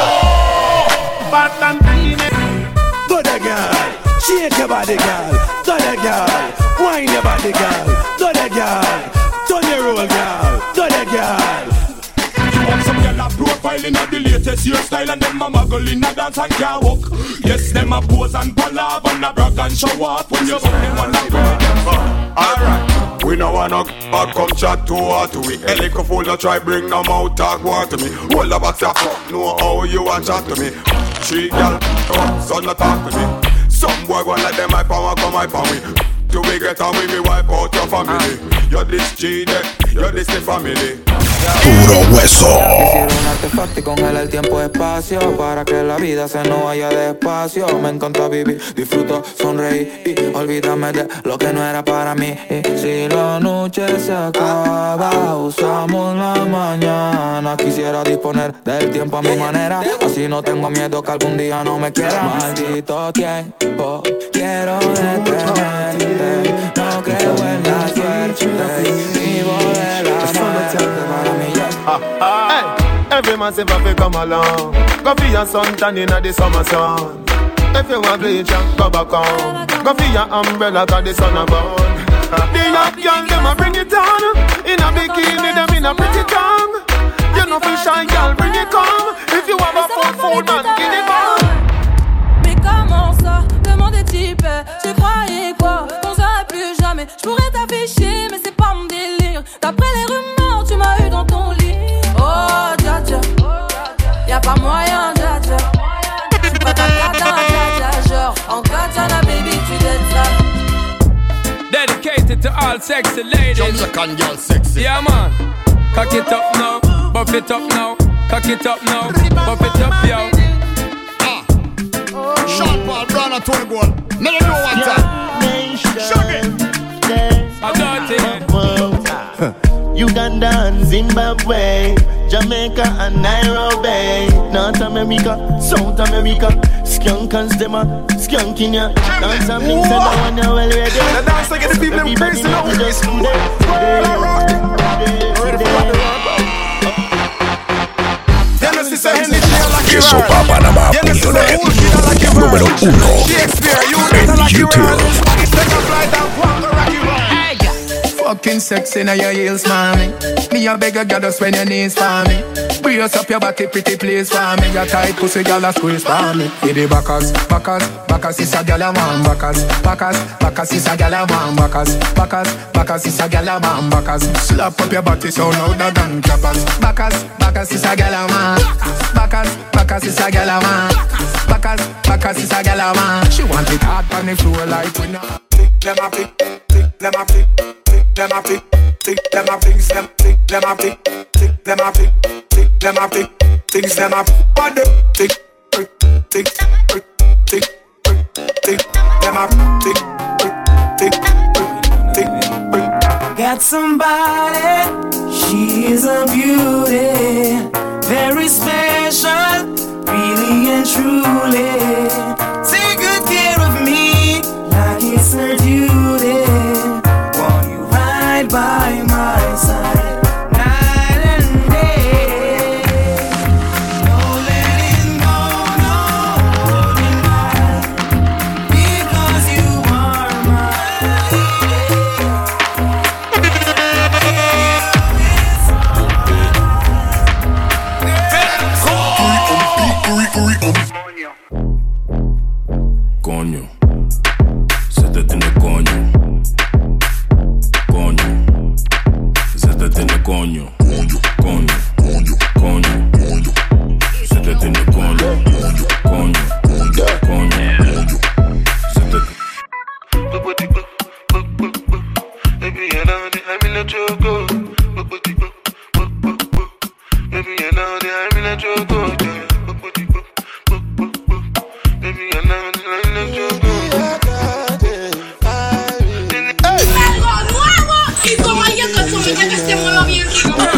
bastante dinero. Do the girl, shake your body girl. Do the girl, wine your body girl. Do the girl, turn your roll girl. Do the girl. Some girl a profiling of the latest hairstyle and them a muggle in a dance and can't walk. Yes, them a pose and palav and a brag and show off when you see them on the way. Alright, we no wanna but come chat to her to we. A little fool no try bring no mouth talk war to me. Hold the box up, know how you a chat to me. Three gal, son no talk to me. Some boy go like them hype and come hype on me. Do we get on with me wipe out your family? You're this cheated, you're this the family. Puro hueso. Quisiera un artefacto y congela el tiempo-espacio para que la vida se nos vaya despacio. Me encanta vivir, disfruto, sonreír y olvídame de lo que no era para mí. Y si la noche se acaba, usamos la mañana. Quisiera disponer del tiempo a mi manera, así no tengo miedo que algún día no me quiera. Maldito tiempo, quiero detenerte. No creo en la suerte, vivo de la muerte para mí. Hey, every man say fi come along. Go for your suntan inna the summer sun. If you want bleach, go back home. Go for your umbrella 'cause the sun a burn. The hot girl them a bring it on. In a bikini them in a pretty tongue. You know fi shy girl bring it come. If you have a full man give it on. Mais comment ça, demande des types. J'ai croyé quoi, qu'on serait plus jamais. J'pourrais t'afficher mais c'est pas mon délire. D'après les rumeurs tu m'as eu dans ton lit. Oh dja dja, y'a pas moyen dja dja. J'suis pas ta cata dja dja. Genre en katana baby tu dead ça. Dedicated to all sexy ladies. Jamaican girl sexy. Yeah man, cock it up now, buff it up now. Cock it up now, buff it up yo. Sean Paul, Brown and Tony Gold. Never know what time. Sugar. I got it. Uganda and Zimbabwe, Jamaica and Nairobi, North America, South America, skunkers them a skunking ya. Dance and things and I want you well ready. The dance like the people them crazy now. Just Sopapanamá.net, número 1 en YouTube. fucking sexy now your heels, mommy. Me a beg a girl just when your knees for me. Brace up your body, pretty please for me. Your tight pussy girl a squeeze for me. Hit the backers, backers, backers is a girl a man. Backers, backers, backers is a girl a man. Backers, backers, backers is a girl a man. Backers, slap up your body so louder than clappers. Backers, backers is a girl a man. Backers, backers is a girl a man. Backers, backers is a girl a man. She want it hard on the floor like we know. Them a pick, them a pick, them a pick, them a pick, them a pick, them a pick, them a pick, things them a body, tick, tick, tick, tick, them a tick, tick, tick. Got somebody, she's a beauty, very special, really and truly. Take good care of me, like it's her duty. Won't you ride by my side, night and day? No letting go, no holding back, because you are Coño, se te tiene coño. Coño, se te tiene coño. Coño, coño, coño, coño. Se te tiene coño. Coño, coño, coño. Se te Baby, you know that I'm in a choco. Baby, you know that I'm in a choco. Baby, you know that I'm in a choco. Y como hay que consumir que estemos lo bien.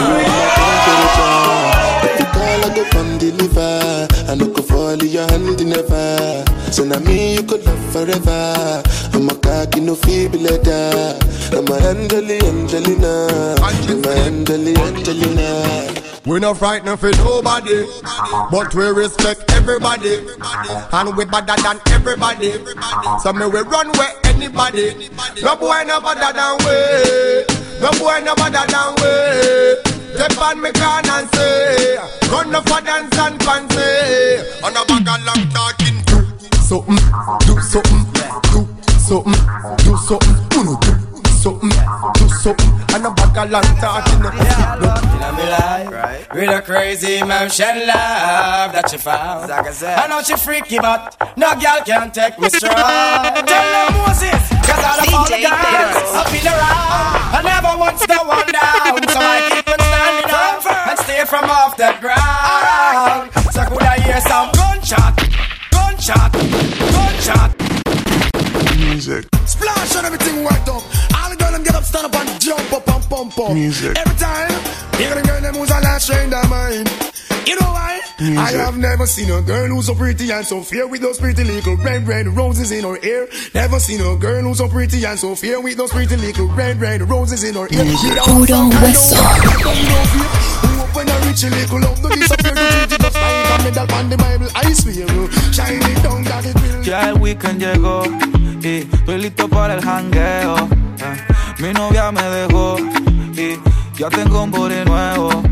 I no go fall in your hand never. So now me you could love forever. I'm a cocky no feeble letter. I'm a Angelina. I'm a Angelina. We no frightened for nobody, but we respect everybody, and we better than everybody. So me we run where anybody. No boy no better than we. No boy no better than we. Step on me can and say, run up for dance and fancy. On a bag of long talking, do something, do something, do something, do something, do something, and a bag of long talking. Me life, with a crazy emotion love that she found. I know she freaky, but no girl can take me strong. Tell them Moses, cause all of all the girls I've been around. I never once go one down, so I keep on standing up and stay from off the ground. So could I hear some gunshot, gunshot, gunshot? Music. Splash on everything worked up. All the girls them get up, stand up and jump up and pump up. Music. Every time, even the girl them who's a last train their mind. You know why? Music. I have never seen a girl who's so pretty and so fair with those pretty little red roses in her hair. Never seen a girl who's so pretty and so fair with those pretty little red roses in her hair. Puro hueso. When I reach a little love, no disappear. You treat it just like a medal on the Bible. I swear, shine it down that it will. Ya el weekend llegó y estoy listo para el jangueo. Mi novia me dejó y ya tengo un booty nuevo.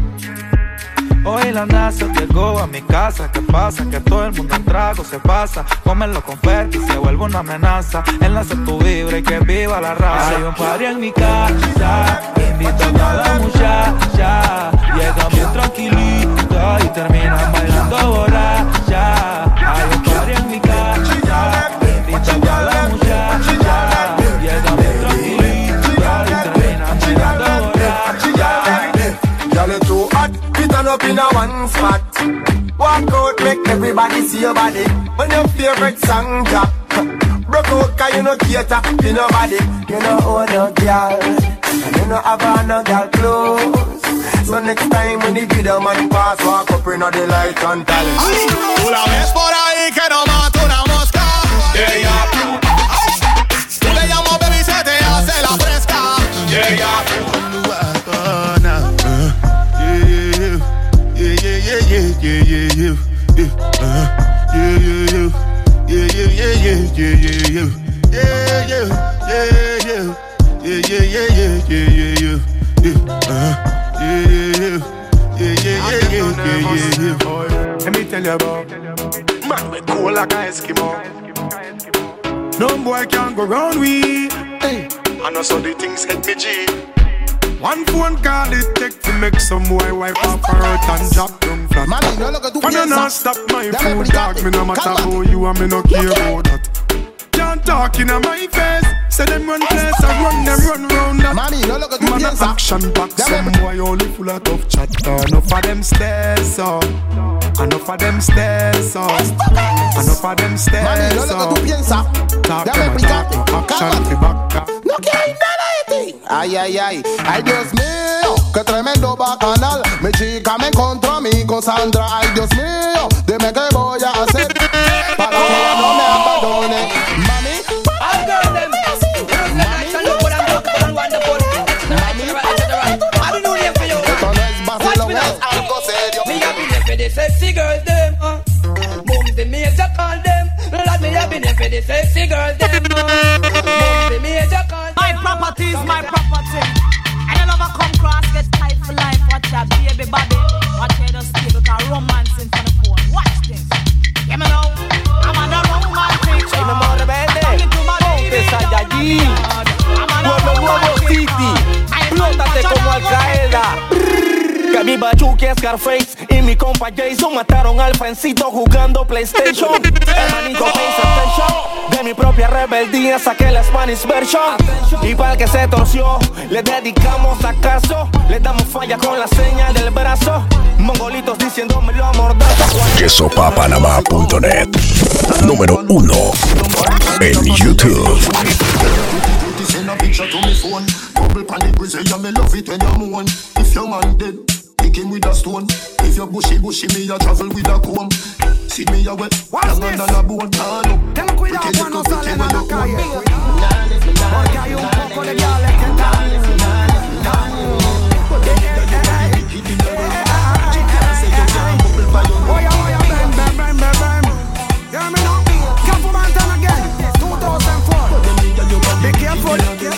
Hoy la NASA llegó a mi casa. ¿Qué pasa? Que todo el mundo en trago se pasa. Cómelo con Ferty, se vuelve una amenaza. Enlace tu vibra y que viva la raza. Hay un party en mi casa, invito a cada muchacha. Llegan bien tranquilita y terminan bailando borracha. Hay un party en mi casa, invito a cada muchacha. Llegan bien tranquilita y terminan bailando borracha. Girl, you too hot, fit on up in a one spot. Walk out, make everybody see your body. When your favorite song drop, broke out 'cause you no cater to nobody. You know own no girl, and you no have no girl clothes. So next time when the video man pass, walk up in the light and tell him. Tú la ves por ahí que no mata una mosca. Yeah, yeah. Tú le llamas baby y se te hace la fresca. Yeah, yeah. Let me tell you about man, we cool like a Eskimo. No boy can go round we. Hey, I know so the things hit me G. One phone call it take to make some boy wipe off her out and drop down flat. When you not stop my food dog, me no matter how you and me no care about that. Can't talk in my face. Say them run place, I run them run round that. Man a action pack, some boy only full of tough chatter. Enough of them stairs up, enough of them stairs up, enough of them stairs up. Talk to my talk, action to back up. No quieren nada de ti. Ay, ay, ay. Ay, Dios mío, qué tremendo bacanal. Mi chica me encontró, mi Cassandra. Ay, Dios mío, dime qué voy a hacer para que ella no me abandone. Mami, I'll girl them. I know what I'm talking about, wonderful. I don't know them for you. Watch me now. Me have been there for the sexy girls them. Boom, the major call them. Lord, me have been there for the sexy girls them. Boom, the major call them. My property is my property. And you never come cross, get tight for life. Watch your baby body. Watch her just stay because romance in front of phone. Watch this. Give me now. I'm on a romantic. Say me more verde. Ponte allí. Pueblo Nuevo City. Explótate como Al Qaeda. Que viva Chucky, Scarface y mi compa Jason mataron al Frencito jugando PlayStation. Hermanito, pay attention. De mi propia rebeldía saqué la Spanish version. Y para el que se torció, le dedicamos acaso. Le damos falla con la señal del brazo. Mongolitos diciéndomelo a mordaza. Quesopapanama.net. Número 1 en YouTube. Send a picture to me phone. Bubble pan the grizzly, and me love it when you moan. If your man dead, pick him with a stone. If you bushy, me a travel with a comb. See me a wet, younger than a bone. Ten cuidado cuando salen a la calle, porque hay un poco de gales que están. Oye, ven, ven, ven, ven, ven. Hear me now? Careful Mountain again, 2004. Be careful.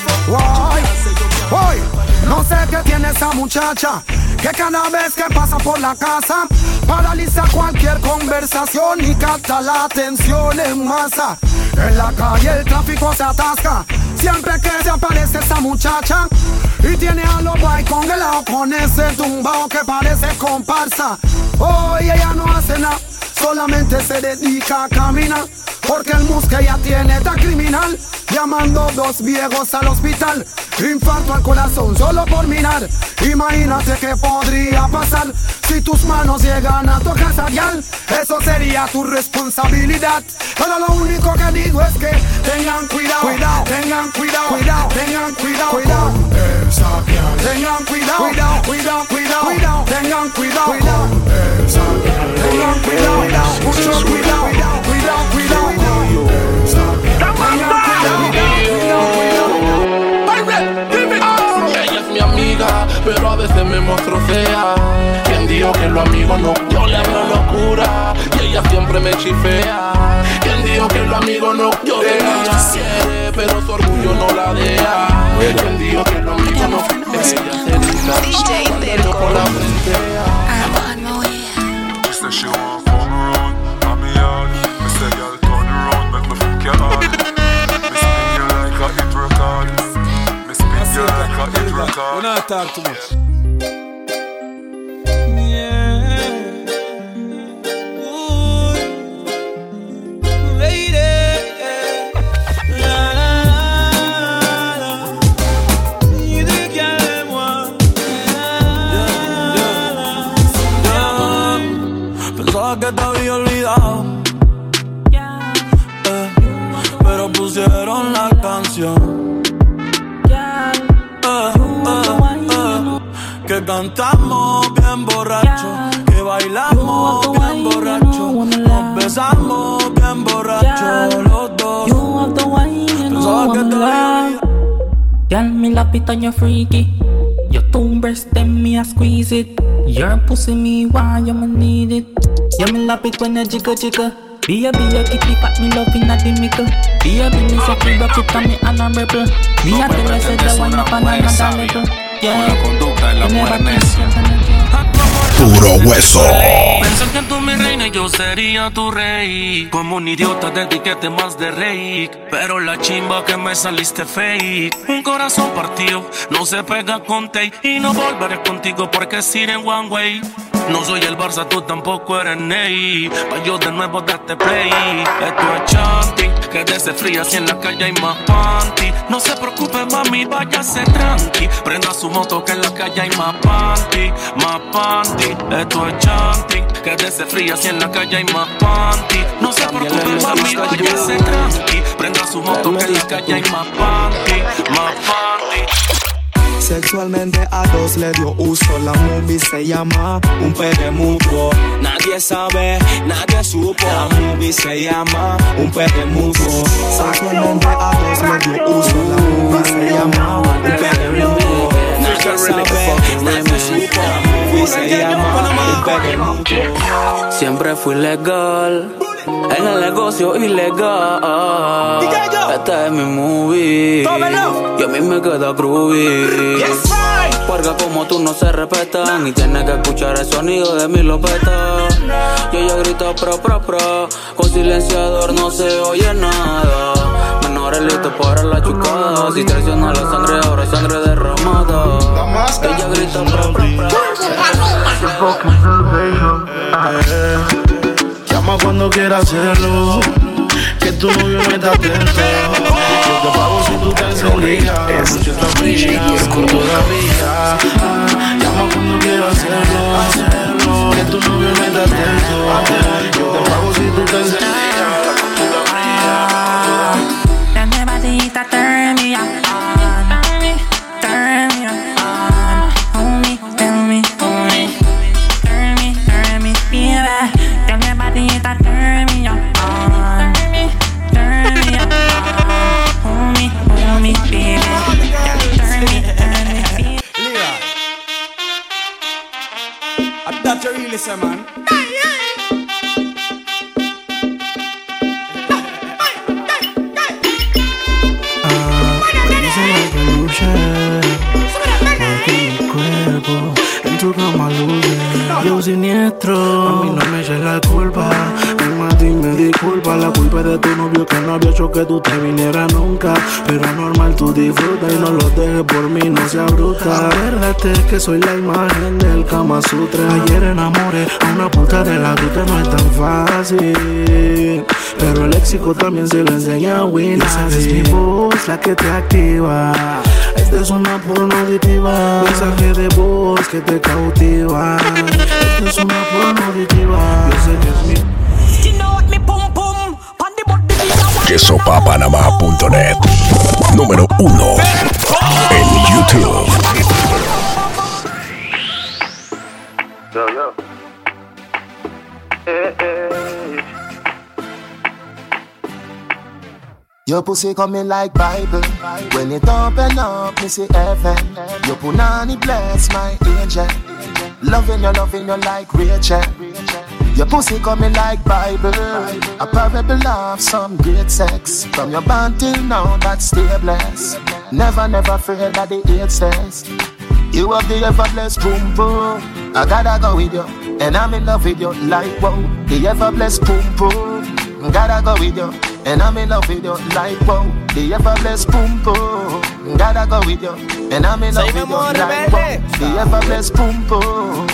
Voy, no sé qué tiene esa muchacha, que cada vez que pasa por la casa paraliza cualquier conversación y capta la atención en masa. En la calle el tráfico se atasca siempre que se aparece esa muchacha y tiene a los guay congelados con ese tumbao que parece comparsa. Hoy ella no hace nada, solamente se dedica a caminar, porque el mus que ella tiene está criminal. Llamando 2 viejos al hospital, infarto al corazón solo por mirar. Imagínate qué podría pasar si tus manos llegan a tu casa, yal. Eso sería tu responsabilidad. Pero lo único que digo es que tengan cuidado, cuidado, tengan cuidado, cuidado, tengan cuidado, cuidado. Tengan cuidado, cuidado, cuidado, cuidado, cuidado, tengan cuidado, cuidado. Tengan cuidado, cuidado, mucho cuidado, cuidado, cuidado, cuidado. Ella es mi amiga, pero a veces me mostrocea. Quien dijo que los amigos no, yo le hablo locura y ella siempre me chifea. Quien dijo que los amigos no, yo de ella quiere, pero su orgullo no la deja. Quien dijo que los amigos no, ella se rica cuando yo por la frentea. She want come around, on me yard. Me say girl turn around, make me fuck your heart. Me spin you like a hit record. Me spin you like a hit record. We not talk too much. Que te había olvidado, pero pusieron la canción que cantamos bien borracho, que bailamos bien borracho, nos besamos bien borracho los dos. Pensaba que te había olvidado. Girl, me lap it on your freaky. Your 2 breasts, them me a squeeze it. Your pussy me why you me need it. You me lap it when you jiggle jiggle. Be a kitty fat me love in a the middle. Be a me say free rock it and me honorable. Me a tell her say the one up on another level. La conducta de la mujer necia. Puro hueso. Pensé que tú mi reina y yo sería tu rey. Como un idiota dediquete más de rey. Pero la chimba que me saliste fake. Un corazón partido no se pega con tape. Y no volveré contigo porque es ir en one way. No soy el Barça, tú tampoco eres Ney. Pa' yo de nuevo darte play. Esto es chanting, quédese fría si en la calle hay más panty. No se preocupe mami, váyase tranqui. Prenda su moto que en la calle hay más panty. Más panty, esto es chanting, quédese fría si en la calle hay más panty. No se preocupe mami, váyase tranqui. Prenda su moto que en la calle hay más panty. Más panty. Sexualmente a dos le dio uso. La movie se llama Un Pegue Mutuo. Nadie sabe, nadie supo. La movie se llama Un Pegue Mutuo. Sexualmente a dos le dio uso. La movie se llama Un Pegue Mutuo. Nadie sabe, nadie supo. La movie se llama Un Pegue Mutuo. Siempre fui legal en el negocio ilegal. Esta es mi movie y a mí me queda groovy. Porque como tú no se respetan y tienes que escuchar el sonido de mi lopeta. Y ella grita pro. Con silenciador no se oye nada. Menores listos para la chucada. Si traiciona la sangre ahora es sangre derramada. Ella grita pro. Llama cuando quieras hacerlo, que tu novio no está atento. Yo te pago si tú te encendías. Yo te abrías con todavía. Llama cuando quieras hacerlo, que tu novio no está atento. Yo te pago si tú te encendías. Dame batita, turn me on. Turn me on. Homie, turn me, homie. Turn me, baby. Dame batita, turn me on. Turn me on. Homie, baby. Turn me, baby. I thought you really say, man. En tu cama luce, yo siniestro. A mí no me eches la culpa, más dime disculpa. La culpa es de tu novio que no había hecho que tú te vinieras nunca. Pero es normal, tú disfruta y no lo dejes por mí, no seas bruta. Acuérdate que soy la imagen del Kama Sutra. Ayer enamoré a una puta de la ruta, no es tan fácil. Pero el léxico también se lo enseña a Winnie. Es mi voz la que te activa. Esta es una porno auditiva, mensaje de voz que te cautiva. Esta es una porno auditiva, yo sé que es mi. Quesopapanamá.net. Número 1 en YouTube. Your pussy coming like Bible. When it open up, me see heaven. Your punani bless my angel. Loving you like Rachel. Your pussy coming like Bible. A parable of some great sex. From your band till now, that's stay blessed. Never afraid that the hate says. You have the ever blessed boom boom. I gotta go with you, and I'm in love with you like wow. The ever blessed boom boom. Gotta go with you, and I'm in love with you like wow. The ever blessed boom boom. Gotta go with you, and I'm in love with you like wow. The ever blessed boom boom.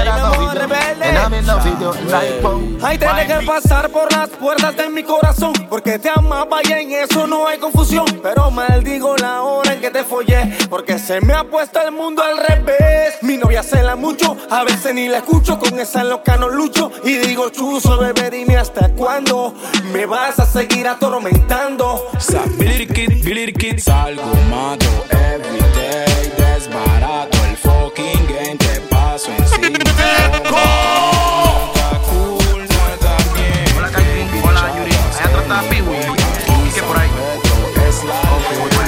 Ay, tenés que pasar por las puertas de mi corazón, porque te amaba y en eso no hay confusión. Pero maldigo la hora en que te follé, porque se me ha puesto el mundo al revés. Mi novia cela mucho, a veces ni la escucho. Con esa loca no lucho y digo chuzo, bebé, dime hasta cuándo me vas a seguir atormentando. Billy Kid, salgo, mato, everyday, desbarato el fucking game, te paso encima.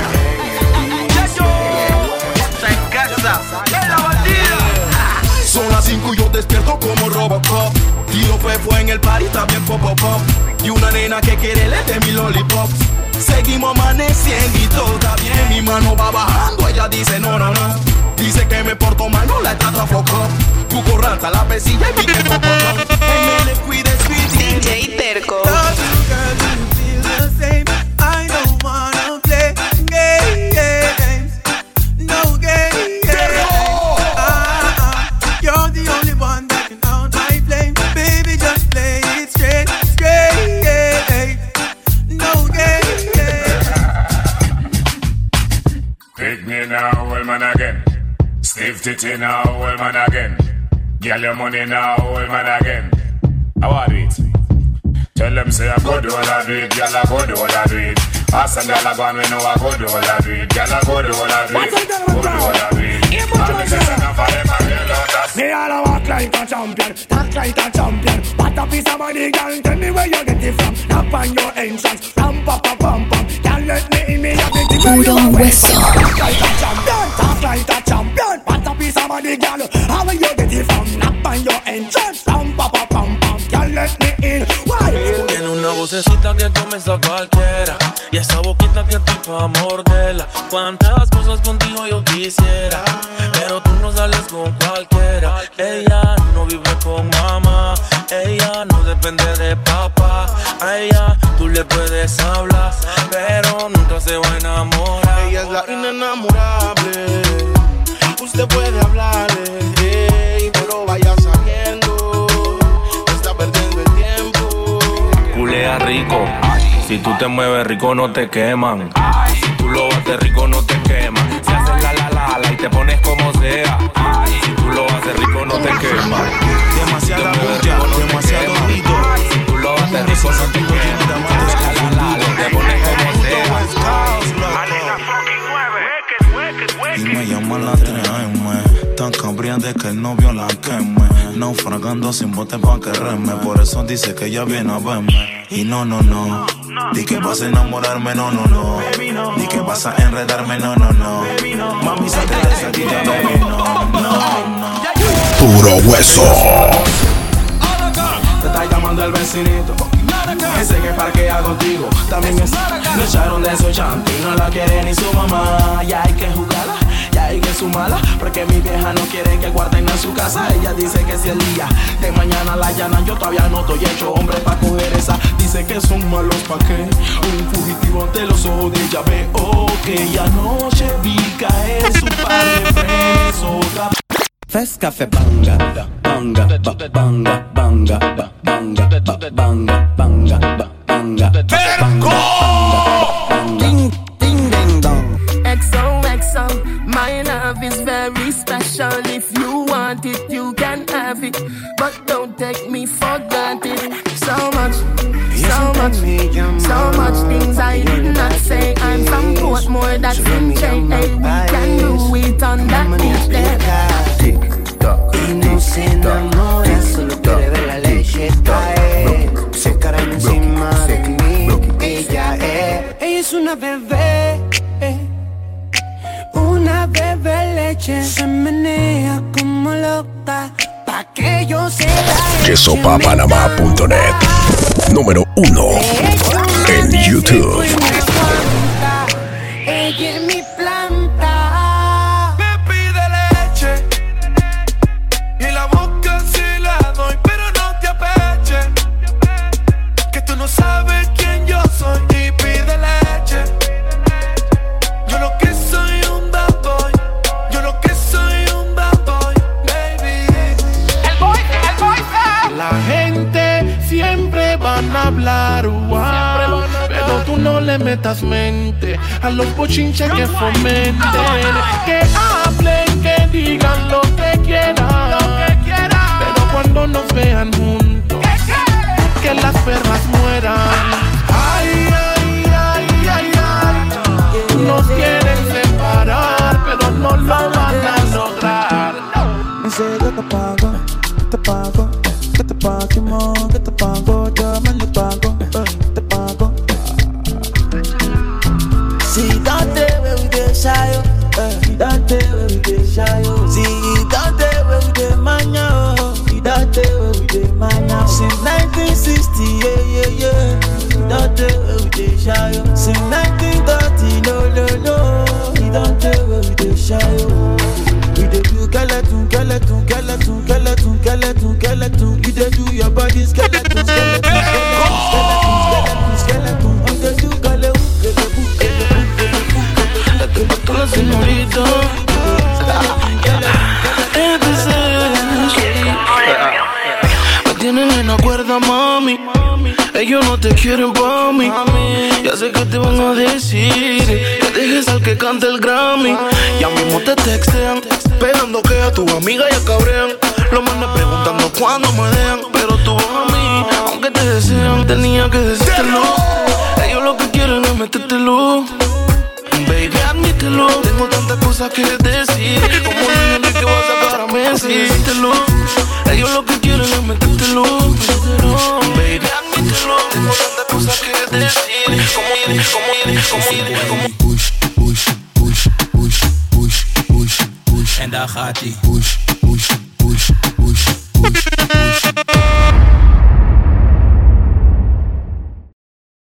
Son las las 5 y yo despierto como Robocop. Tiro fue en el party, está bien pop. Y una nena que quiere le de mi lollipop. Seguimos amaneciendo y todo está bien. Mi mano va bajando, ella dice no. Dice que me porto mal, no la trata foco. Tu corranta la pesilla y pique poco. Me le cuide, DJ Terco. I don't wanna play games, no games. You're the only one that can out my flame. Baby, just play it straight, no games. Pick me now, old man again. Stiff titty now, old man again. Get your money now, old man again. How are it? Tell them say I go do all I do it, girl I go do all I do it. Ask them girl I go and we know I go do all I do it. Girl I go do all I do it, go do all I do it. And this is enough for them and they know that. Me all a walk like a champion, talk like a champion. What a piece of money, girl, tell me where you get it from. Knock on your entrance, ram pa pa pam pam. Can't let me in me, I get it where you Puro hueso. Talk like a champion, talk like a champion. What a piece of money, girl, how will you get it from? Knock on your entrance, ram pa pa pam pam. Can't let me in, why? Tiene una vocecita que comienza cualquiera y esa boquita que te pa' morderla. Cuántas cosas contigo yo quisiera, pero tú no sales con cualquiera. Ella no vive con mamá, ella no depende de papá. A ella tú le puedes hablar, pero nunca se va a enamorar. Ella es la inenamorable. Usted puede hablarle, pero vaya sabiendo, está perdiendo el tiempo. Culea rico, si tú te mueves rico no te queman. Si tú lo haces rico no te queman. Si haces la y te pones como sea. Si tú lo haces rico no te queman. Demasiada bulla, demasiado ruido. Si tú lo haces rico no te queman. Si haces la y te pones como sea. Y me llaman la 3M, tan cambriante que el novio la queme. Naufragando sin bote pa' que reme. Por eso dice que ella viene a verme. Y no, di que vas a enamorarme, no. Di que vas a enredarme, no. Mami, salte de esa tía, baby, no. Puro hueso. Te está llamando el vecinito, ese que parquea contigo. También le echaron de su chanti, no la quiere ni su mamá. Ya hay que jugarla, ya hay que sumarla, porque mi vieja no quiere que guarden en su casa. Ella dice que si el día de mañana la allanan, yo todavía no estoy hecho hombre pa' coger esa. Dice que son malos pa' qué, un fugitivo ante los ojos de ella. Veo que anoche vi caer su par de frenes. Fest Café banga, banga, banga, banga, banga, banga, banga, banga, Terco. Ding, ding, ding, dong. XOXO, my love is very special. If you want it, you can have it, but don't take me for granted. So much things I did not say. I'm from Portmore, that's in J.A. We can do it on that beach there. Y no se enamora, solo quiere ver la leche caer. Se caray encima de mí, ella es una bebé, leche. Se menea como loca, pa' que yo se la Quesopapanamá.net. Número 1 en YouTube. Ella es mi planta. Sabes quién yo soy y pide leche. Yo lo que soy un bad boy. Yo lo que soy un bad boy, baby. El boy. La gente siempre van a hablar, pero tú no le metas mente a los bochinches que fomenten. Que hablen, que digan lo que quieran, pero cuando nos vean juntos, que las perras mueran. Ay, nos quieren separar, pero no lo van a lograr. Dice que te pago, que te pago, que te pago, que te pago, yo me lo pago, te pago. Si dante baby de shayo, dante baby de shayo, si dante baby de mañana. Since 1960, yeah. Don't tell where we dey shy. Since 1930, no. He don't tell where we dey shy. We dey do skeleton. You dey do your body skeleton. You dey do la señorita. Me tienen en la cuerda, mami. Ellos no te quieren pa' mí. Ya sé que te van a decir que dejes al que cante el Grammy. Ya mismo te textean, esperando que a tu amiga ya cabrean. Los manes preguntando cuándo me dejan, pero tú a mí, aunque te desean, tenía que decírtelo. Ellos lo que quieren es metértelo. Baby, admítelo. Tengo tantas cosas que decir, como Luis Enrique va a sacar a Messi. Decírtelo. Ellos lo que quieren es metértelo. Baby, admítelo. Tengo tantas cosas que decir, como En daar gaat ie.